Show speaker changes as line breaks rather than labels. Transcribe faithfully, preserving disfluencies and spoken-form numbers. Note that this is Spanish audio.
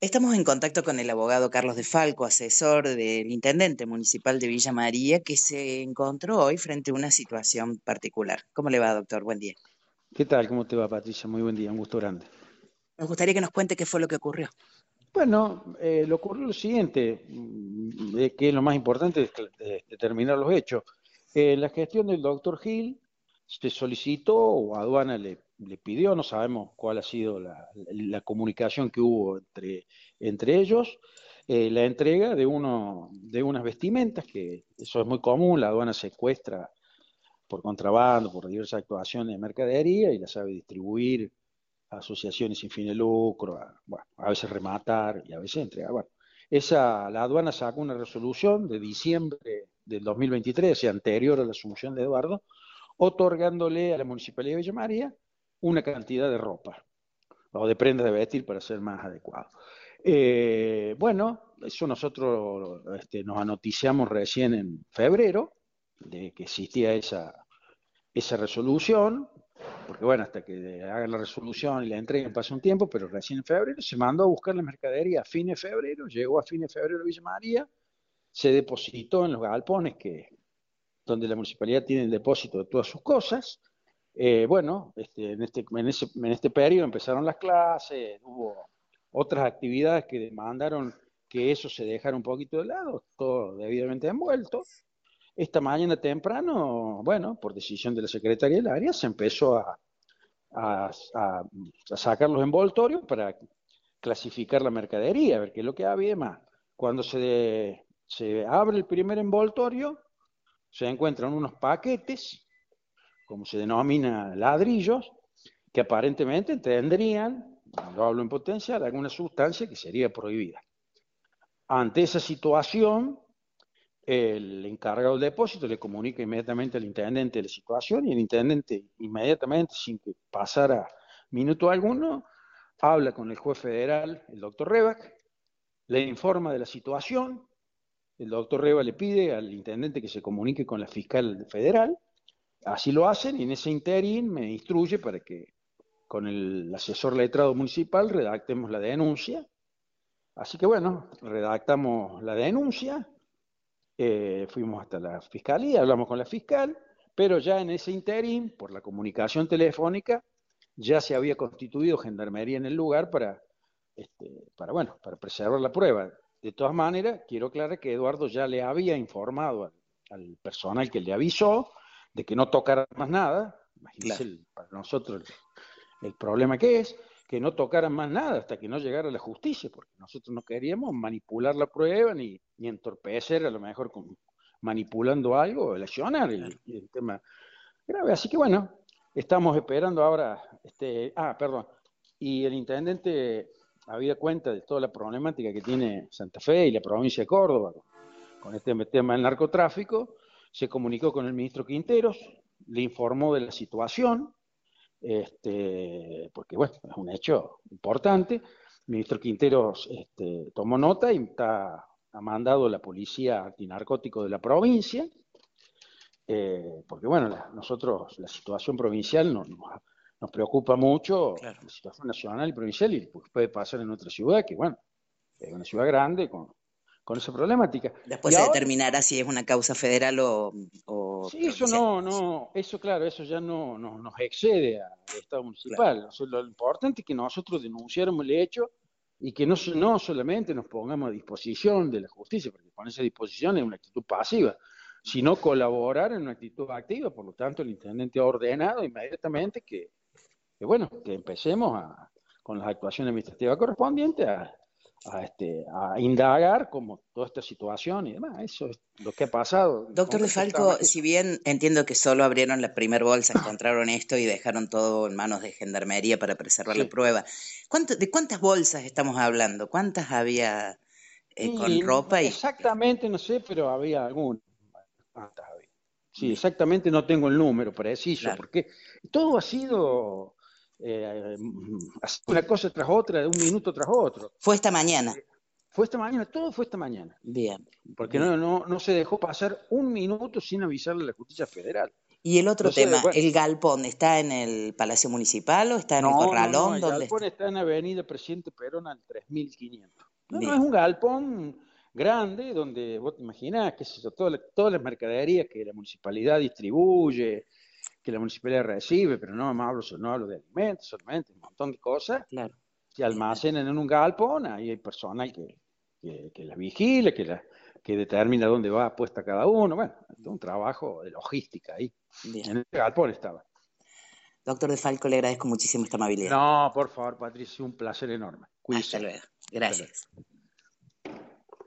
Estamos en contacto con el abogado Carlos de Falco, asesor del intendente municipal de Villa María, que se encontró hoy frente a una situación particular. ¿Cómo le va, doctor? Buen día.
¿Qué tal? ¿Cómo te va, Patricia? Muy buen día, un gusto grande.
Nos gustaría que nos cuente qué fue lo que ocurrió.
Bueno, eh, lo ocurrió lo siguiente, mm, eh, que es lo más importante, es eh, determinar los hechos. Eh, la gestión del doctor Gil se solicitó o aduana le, le pidió, no sabemos cuál ha sido la, la comunicación que hubo entre, entre ellos, eh, la entrega de, uno, de unas vestimentas, que eso es muy común, la aduana secuestra por contrabando, por diversas actuaciones de mercadería y la sabe distribuir a asociaciones sin fin de lucro, a, bueno, a veces rematar y a veces entregar. Bueno, esa, la aduana sacó una resolución de diciembre del dos mil veintitrés, o sea, anterior a la asunción de Eduardo, otorgándole a la Municipalidad de Villa María una cantidad de ropa, o de prendas de vestir para ser más adecuado. Eh, bueno, eso nosotros este, nos anoticiamos recién en febrero, de que existía esa, esa resolución, porque bueno, hasta que hagan la resolución y la entreguen pasa un tiempo, pero recién en febrero se mandó a buscar la mercadería a fines de febrero, llegó a fines de febrero a Villa María, se depositó en los galpones que, donde la municipalidad tiene el depósito de todas sus cosas. Eh, bueno, este, en, este, en, ese, en este periodo empezaron las clases, hubo otras actividades que demandaron que eso se dejara un poquito de lado, todo debidamente envuelto. Esta mañana temprano, bueno, por decisión de la secretaria del área, se empezó a, a, a, a sacar los envoltorios para clasificar la mercadería, a ver qué es lo que había y demás. Cuando se, de, se abre el primer envoltorio, se encuentran unos paquetes, como se denomina ladrillos, que aparentemente tendrían, lo hablo en potencial, alguna sustancia que sería prohibida. Ante esa situación, el encargado del depósito le comunica inmediatamente al intendente la situación y el intendente inmediatamente, sin que pasara minuto alguno, habla con el juez federal, el doctor Rebac, le informa de la situación, el doctor Rebac le pide al intendente que se comunique con la fiscal federal, así lo hacen y en ese interín me instruye para que con el asesor letrado municipal redactemos la denuncia. Así que bueno, redactamos la denuncia, eh, fuimos hasta la fiscalía, hablamos con la fiscal, pero ya en ese interín, por la comunicación telefónica, ya se había constituido gendarmería en el lugar para, este, para, bueno, para preservar la prueba. De todas maneras, quiero aclarar que Eduardo ya le había informado al, al personal que le avisó de que no tocara más nada. Imagínense
Claro.
el, para nosotros el, el problema que es, que no tocaran más nada hasta que no llegara la justicia, porque nosotros no queríamos manipular la prueba ni, ni entorpecer, a lo mejor con, manipulando algo, lesionar
Claro.
el, el tema grave. Así que bueno, estamos esperando ahora, este, ah, perdón, y el intendente, había cuenta de toda la problemática que tiene Santa Fe y la provincia de Córdoba con este tema del narcotráfico, se comunicó con el ministro Quinteros, le informó de la situación, este, porque bueno, es un hecho importante. El ministro Quinteros este, tomó nota y está, ha mandado la policía antinarcótico de la provincia, eh, porque bueno, la, nosotros la situación provincial nos, nos, nos preocupa mucho,
Claro.
la situación nacional y provincial, y pues puede pasar en otra ciudad, que bueno, es una ciudad grande con, con esa problemática.
Después
Y
se
ahora,
determinará si es una causa federal o, o
sí, eso
provincial.
no, no, eso claro, eso ya no, no nos excede al Estado
Claro.
municipal. O sea, lo importante es que nosotros denunciáramos el hecho y que no, no solamente nos pongamos a disposición de la justicia, porque ponerse a disposición es una actitud pasiva, sino colaborar en una actitud activa. Por lo tanto, el intendente ha ordenado inmediatamente que, que bueno, que empecemos a, con las actuaciones administrativas correspondientes a, a, este, a indagar como toda esta situación y demás. Eso es lo que ha pasado. En
Doctor de
concreto, está más
Falco,
que
si
eso.
bien entiendo que solo abrieron la primer bolsa, encontraron esto y dejaron todo en manos de gendarmería para preservar la
Sí.
prueba, ¿cuánto, ¿de cuántas bolsas estamos hablando? ¿Cuántas había eh, con
Y
ropa? Y
exactamente no sé, pero había algunas. ¿Cuántas había? Sí,
bien,
exactamente no tengo el número preciso,
claro.
porque todo ha sido eh, una cosa tras otra, de un minuto tras otro.
Fue esta mañana.
Eh, fue esta mañana, todo fue esta mañana,
Bien,
porque
bien.
no, no, no se dejó pasar un minuto sin avisarle a la justicia federal.
Y el otro
Entonces,
tema,
bueno,
¿el galpón está en el Palacio Municipal o está en el
no, no, no,
Corralón?
el
¿Dónde
galpón
está?
está en Avenida Presidente Perón al tres mil quinientos. No, no, es
Bien,
un galpón grande donde vos te imaginás, qué sé yo, toda la- todas las mercaderías que la municipalidad distribuye, que la municipalidad recibe, pero no, no hablo, no hablo de alimentos solamente, un montón de cosas,
claro.
se
Está.
almacenan en un galpón, ahí hay personal que, que, que las vigila, que, la, que determina dónde va puesta cada uno, bueno, es un trabajo de logística ahí.
Bien.
En el galpón estaba.
Doctor De Falco, le agradezco muchísimo esta amabilidad.
No, por favor, Patricia, un placer enorme.
Hasta
Cuídese.
luego.
Hasta luego.
Gracias.